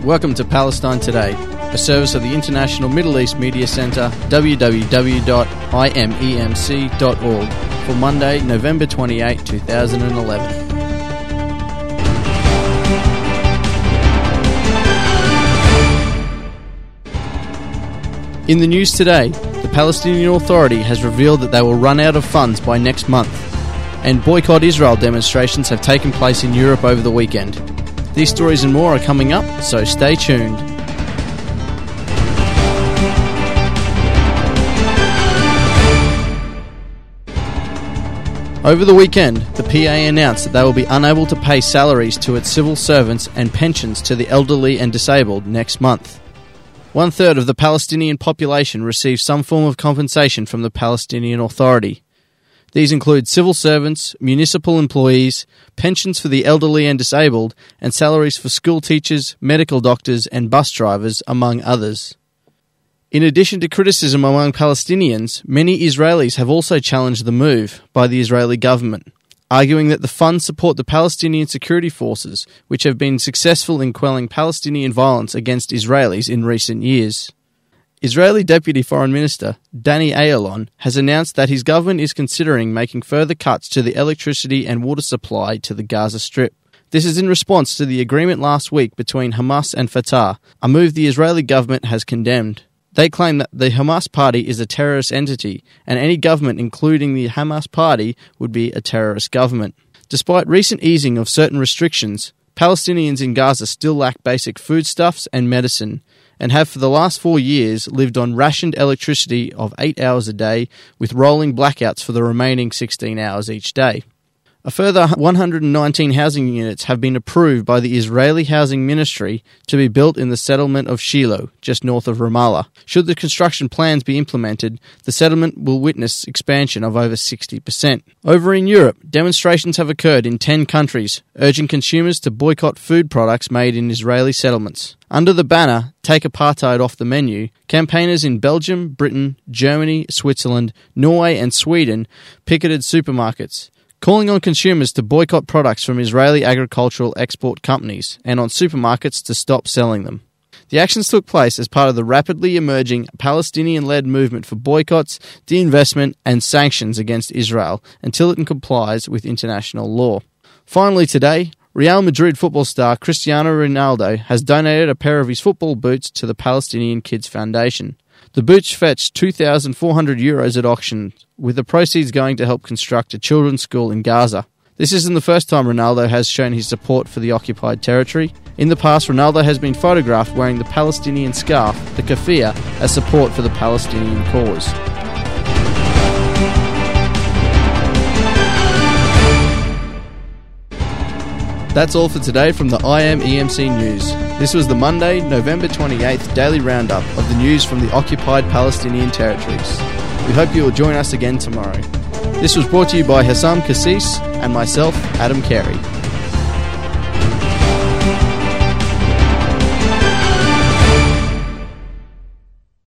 Welcome to Palestine Today, a service of the International Middle East Media Centre, www.imemc.org, for Monday, November 28, 2011. In the news today, the Palestinian Authority has revealed that they will run out of funds by next month, and boycott Israel demonstrations have taken place in Europe over the weekend. These stories and more are coming up, so stay tuned. Over the weekend, the PA announced that they will be unable to pay salaries to its civil servants and pensions to the elderly and disabled next month. 1/3 of the Palestinian population receives some form of compensation from the Palestinian Authority. These include civil servants, municipal employees, pensions for the elderly and disabled, and salaries for school teachers, medical doctors, and bus drivers, among others. In addition to criticism among Palestinians, many Israelis have also challenged the move by the Israeli government, arguing that the funds support the Palestinian security forces, which have been successful in quelling Palestinian violence against Israelis in recent years. Israeli Deputy Foreign Minister Danny Ayalon has announced that his government is considering making further cuts to the electricity and water supply to the Gaza Strip. This is in response to the agreement last week between Hamas and Fatah, a move the Israeli government has condemned. They claim that the Hamas party is a terrorist entity, and any government, including the Hamas party, would be a terrorist government. Despite recent easing of certain restrictions, Palestinians in Gaza still lack basic foodstuffs and medicine, and have for the last 4 years lived on rationed electricity of 8 hours a day, with rolling blackouts for the remaining 16 hours each day. A further 119 housing units have been approved by the Israeli Housing Ministry to be built in the settlement of Shiloh, just north of Ramallah. Should the construction plans be implemented, the settlement will witness expansion of over 60%. Over in Europe, demonstrations have occurred in 10 countries, urging consumers to boycott food products made in Israeli settlements. Under the banner, Take Apartheid Off the Menu, campaigners in Belgium, Britain, Germany, Switzerland, Norway and Sweden picketed supermarkets, calling on consumers to boycott products from Israeli agricultural export companies and on supermarkets to stop selling them. The actions took place as part of the rapidly emerging Palestinian-led movement for boycotts, de-investment and sanctions against Israel until it complies with international law. Finally today, Real Madrid football star Cristiano Ronaldo has donated a pair of his football boots to the Palestinian Kids Foundation. The boots fetched €2,400 at auction, with the proceeds going to help construct a children's school in Gaza. This isn't the first time Ronaldo has shown his support for the occupied territory. In the past, Ronaldo has been photographed wearing the Palestinian scarf, the keffiyeh, as support for the Palestinian cause. That's all for today from the IMEMC News. This was the Monday, November 28th daily roundup of the news from the occupied Palestinian territories. We hope you will join us again tomorrow. This was brought to you by Hassam Kassis and myself, Adam Carey.